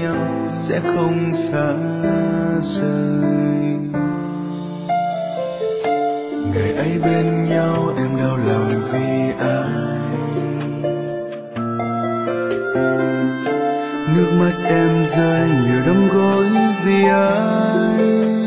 nhau sẽ không xa rời. Ngày ấy bên nhau em đau lòng vì ai, nước mắt em rơi nhiều đẫm gối vì ai.